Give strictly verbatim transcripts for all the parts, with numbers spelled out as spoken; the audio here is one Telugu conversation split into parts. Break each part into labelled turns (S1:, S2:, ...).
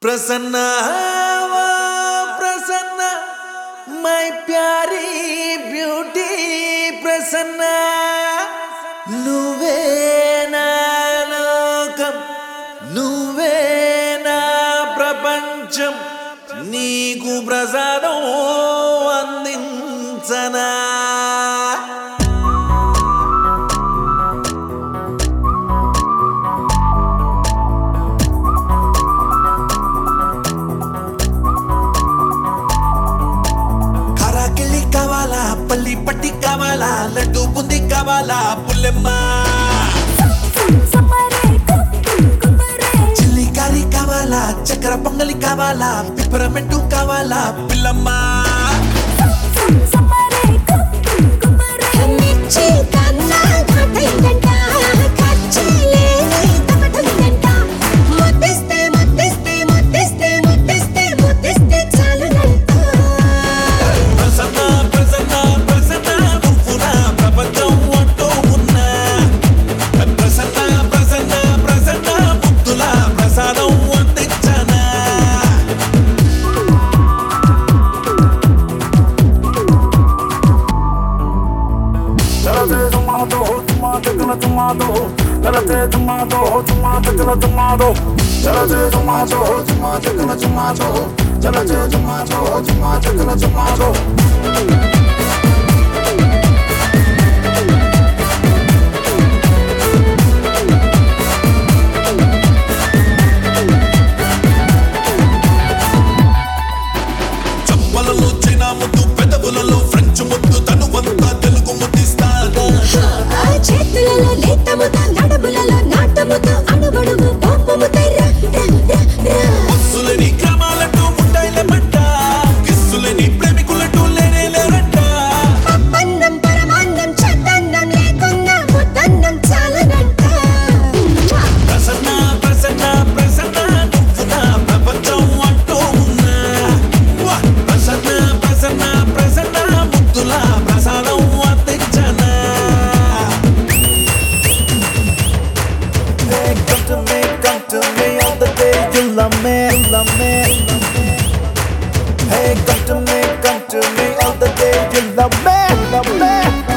S1: प्रसन्न प्रसन्न my प्यारी ब्यूटी प्रसन्न నువ్వే నా లోకం నువ్వే నా ప్రపంచం నీకు ప్రసాదం అందించనా पल्ली पट्टी कावाला लड्डू बुंदी कावाला पुल्लेम्मा चिल्ली कारी कावाला चक्कर पोंगली कावाला पिपरमेंटू कावाला पिल्लम्मा Tomato, tomato, tomato, tomato, tomato, tomato, tomato, tomato, tomato, tomato. చప్పలలో చైనా ముద్దు పెదవులలో ఫ్రెంచ్ ముద్దు తనువంతా తెలుగు ముద్దిస్తాగా చేతులలో లేతముతో నడములలో నాటముతో అణువణువు కోపముతైరా బస్సులని గ్రామాలటూ ఉంటాయిలేమంట కిస్సులని ప్రేమికులటూ లేనే లేరంట పప్పన్నం పరమాన్నం చద్దన్నం లేకున్నా ముద్దన్నం చాలనంట ప్రసన్న ప్రసన్న ప్రసన్న నువ్వు నా ప్రపంచం అంటూ ఉన్నా ప్రసన్న ప్రసన్న ప్రసన్న ముద్దుల ప్రసాదం అందించనా Come to me, come to me all the day. You love me, you love me. Hey, come to me, come to me all the day. You love me, love me.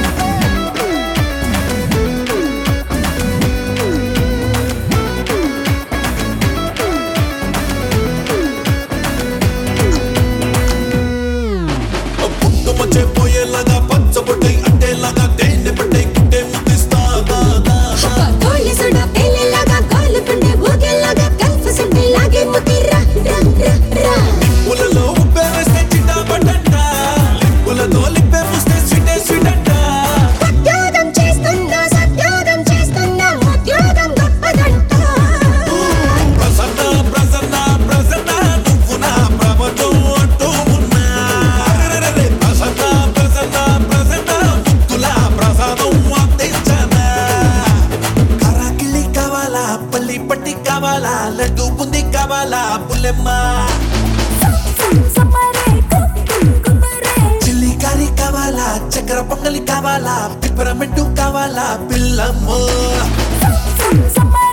S1: పుట్టు మచ్చే పోయేలాగా పచ్చబొట్టై అంటేలాగా తేనె పట్టై కుట్టే ముద్దిస్తాగా కోలి సోడా పేలేలాగా కోలు పిండి ఊగేలాగా కల్ఫ్ సంటి లాగే ముదిరా రా రా రా లిప్పులలో ఉప్పే వేస్తే చిట్టా పట్టంట లిప్పులతో లిప్పే ముస్తే స్వీటే స్వీట్ అంట ఉద్యోగం చేస్తున్నా సత్యోగం చేస్తున్నా ఉద్యోగం గొప్పదంట ప్రసన్న ప్రసన్న ప్రసన్న నువ్వు నా ప్రపంచం అంటూ ఉన్నా ప్రసన్న ప్రసన్న ప్రసన్న ముద్దుల ప్రసాదం అందించనా కరాకిలి కావాలా పల్లి పట్టి కావాలా లడ్డు బుంది కావాలా పుల్లెమ్మా చిల్లి కారీ కావాలా చక్కెర పొంగలి కావాలా పిపరమెంటు కావాలా పిల్లమ్మ